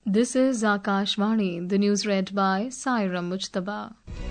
This is Akashvani, the news read by Saira Mujtaba.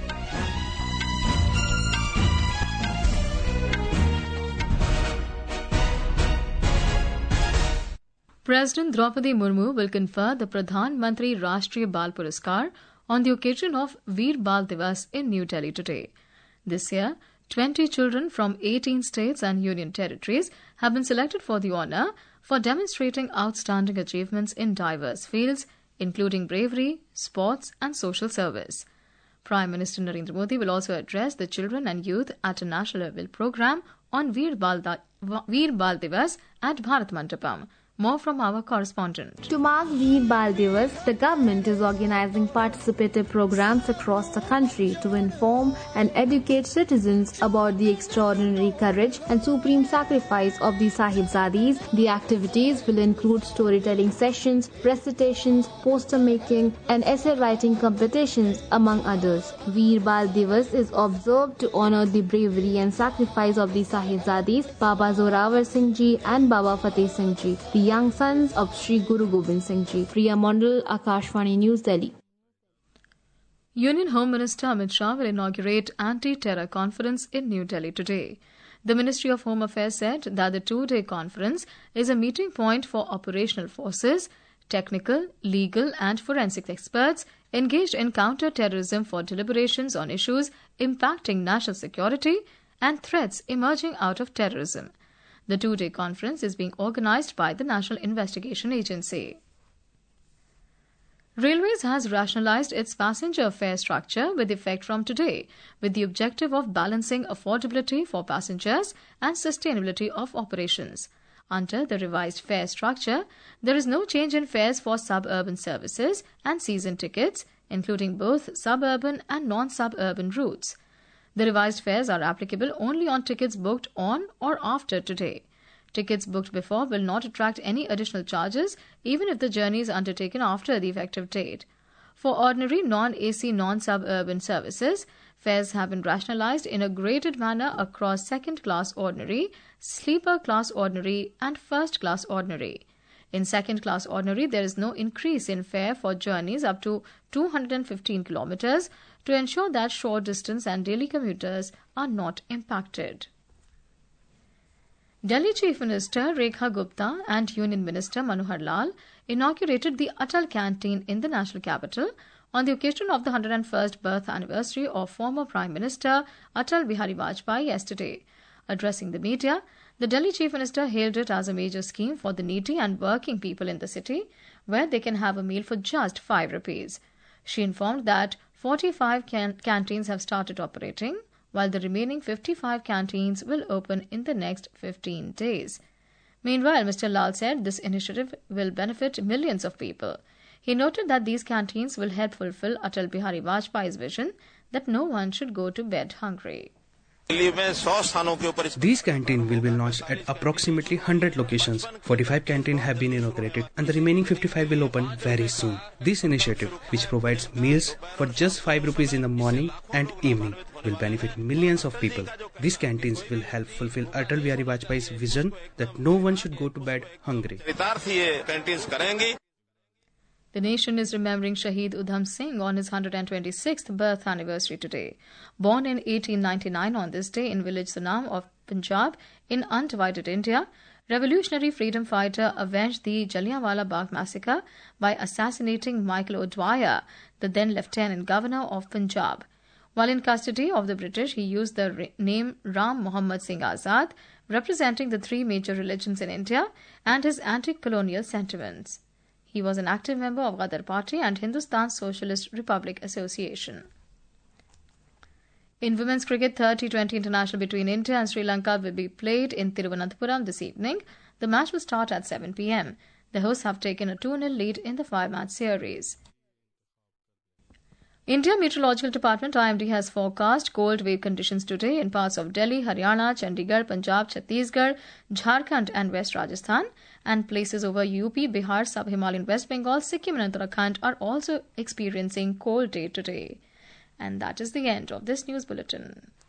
President Draupadi Murmu will confer the Pradhan Mantri Rashtriya Bal Puraskar on the occasion of Veer Bal Divas in New Delhi today. This year, 20 children from 18 states and union territories have been selected for the honour for demonstrating outstanding achievements in diverse fields, including bravery, sports and social service. Prime Minister Narendra Modi will also address the children and youth at a national level programme on Veer Bal Divas at Bharat Mandapam. More from our correspondent. To mark Veer Bal Divas, the government is organizing participative programs across the country to inform and educate citizens about the extraordinary courage and supreme sacrifice of the Sahibzadis. The activities will include storytelling sessions, recitations, poster making and essay writing competitions, among others. Veer Bal Divas is observed to honor the bravery and sacrifice of the Sahibzadis, Baba Zorawar Singh Ji and Baba Fateh Singh Ji, the young sons of Sri Guru Gobind Singh Ji. Priya Mondal, Akashvani News, Delhi. Union Home Minister Amit Shah will inaugurate Anti-Terror Conference in New Delhi today. The Ministry of Home Affairs said that the two-day conference is a meeting point for operational forces, technical, legal and forensic experts engaged in counter-terrorism for deliberations on issues impacting national security and threats emerging out of terrorism. The two-day conference is being organised by the National Investigation Agency. Railways has rationalised its passenger fare structure with effect from today, with the objective of balancing affordability for passengers and sustainability of operations. Under the revised fare structure, there is no change in fares for suburban services and season tickets, including both suburban and non-suburban routes. The revised fares are applicable only on tickets booked on or after today. Tickets booked before will not attract any additional charges, even if the journey is undertaken after the effective date. For ordinary non-AC non-suburban services, fares have been rationalised in a graded manner across second-class ordinary, sleeper-class ordinary and first-class ordinary. In second-class ordinary, there is no increase in fare for journeys up to 215 kilometres to ensure that short-distance and daily commuters are not impacted. Delhi Chief Minister Rekha Gupta and Union Minister Manohar Lal inaugurated the Atal Canteen in the national capital on the occasion of the 101st birth anniversary of former Prime Minister Atal Bihari Vajpayee yesterday. Addressing the media, the Delhi Chief Minister hailed it as a major scheme for the needy and working people in the city, where they can have a meal for just 5 rupees. She informed that 45 canteens have started operating, while the remaining 55 canteens will open in the next 15 days. Meanwhile, Mr. Lal said this initiative will benefit millions of people. He noted that these canteens will help fulfill Atal Bihari Vajpayee's vision that no one should go to bed hungry. These canteens will be launched at approximately 100 locations. 45 canteens have been inaugurated and the remaining 55 will open very soon. This initiative, which provides meals for just 5 rupees in the morning and evening, will benefit millions of people. These canteens will help fulfill Atal Bihari Vajpayee's vision that no one should go to bed hungry. The nation is remembering Shaheed Udham Singh on his 126th birth anniversary today. Born in 1899 on this day in village Sunam of Punjab in undivided India, revolutionary freedom fighter avenged the Jallianwala Bagh massacre by assassinating Michael O'Dwyer, the then Lieutenant Governor of Punjab. While in custody of the British, he used the name Ram Mohammad Singh Azad, representing the 3 major religions in India and his anti-colonial sentiments. He was an active member of Ghadar Party and Hindustan Socialist Republic Association. In women's cricket, third T20 international between India and Sri Lanka will be played in Thiruvananthapuram this evening. The match will start at 7 p.m. The hosts have taken a 2-0 lead in the 5-match series. India Meteorological Department IMD has forecast cold wave conditions today in parts of Delhi, Haryana, Chandigarh, Punjab, Chhattisgarh, Jharkhand and West Rajasthan, and places over UP, Bihar, Sub-Himalayan West Bengal, Sikkim and Uttarakhand are also experiencing cold day today. And that is the end of this news bulletin.